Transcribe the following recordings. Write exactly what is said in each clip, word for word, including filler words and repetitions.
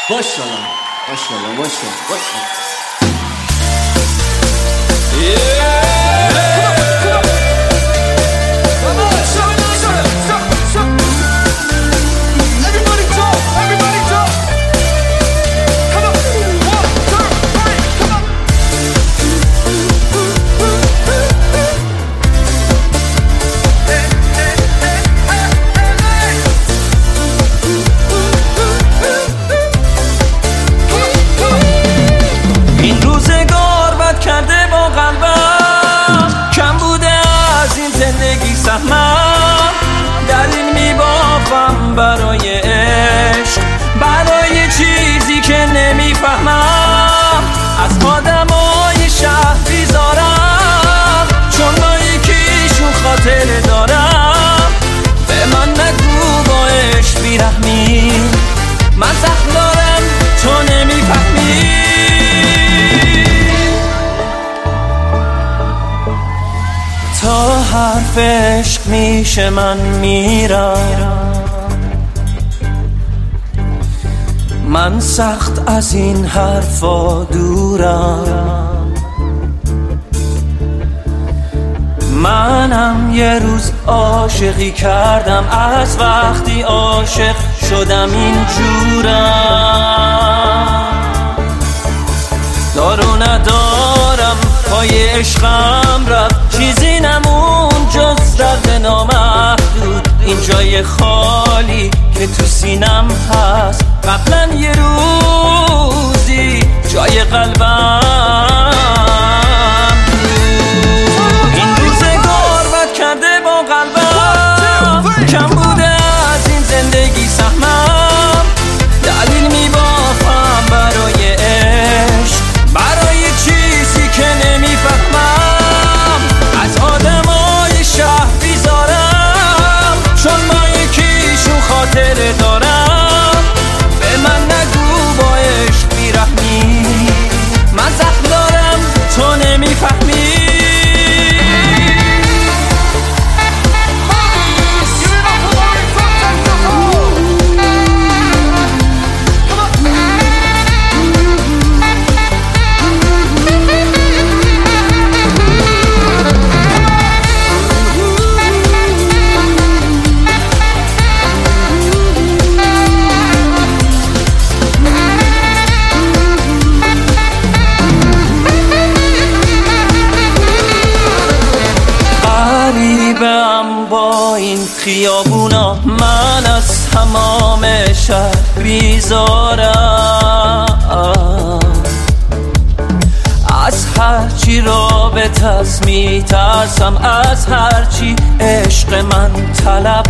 ماشاءالله ماشاءالله ماشاءالله ماشاءالله. دلیل میبافم برای عشق، برای چیزی که نمیفهمم. از آدمای شهر بیزارم، چون با یکیشون خاطره دارم. به من نگو با عشق بیرحمی، من زخم دارم تو نمیفهمی. تا حرف عشق میشه من میرم، من سخت از این حرفا دورم. منم یه روز عاشقی کردم، از وقتی عاشق شدم اینجورم. دارو ندارم پای عشقم رفت، چیزی نمون جز درد نامحدود. این جای خالی که تو سینم هست، قبلا یه روزی جای قلبم بود. این روزگار بد کرده با قلبم، کم بوده از این زندگی سهمم. دلیل میبافم برای عشق، برای چیزی که نمیفهمم. از آدمای شهر بیزارم، چون با یکیشون خاطره دارم. به من نگو با عشق بیرحمی، من زخم دارم تو نمیفهمی. با این خیابونا من از تمام شهر بیزارم. از هرچی رابط است میترسم، از هرچی عشق من طلب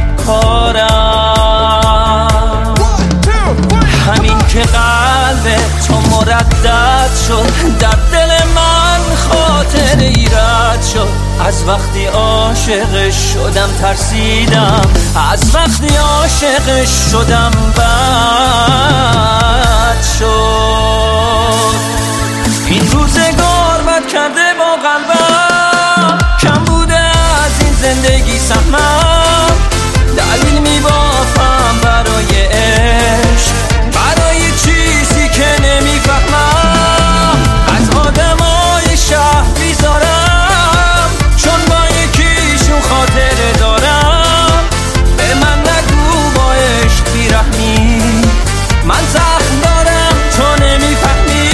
کارم. همین که قلب تو مردد شد، در دل من خاطر ایراد شد. از وقتی عاشق شدم ترسیدم، از وقتی عاشق شدم بد شد. این روزگار بد کرده با قلبم، کم بوده از این زندگی سهمم. دلیل میبافم برای عشق، برای چیزی که نمیفهمم. از آدمای شهر بیزارم، چون با یکیشون خاطره دارم. به من نگو با عشق بیرحمی، من زخم دارم تو نمیفهمی.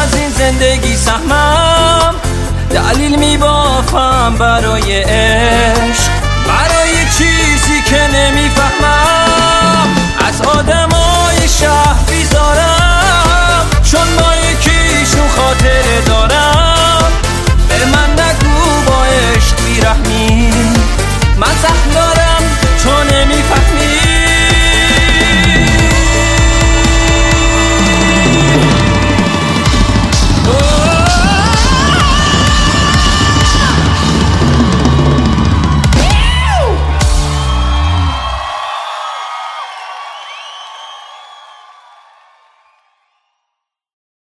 دلیل میبافم برای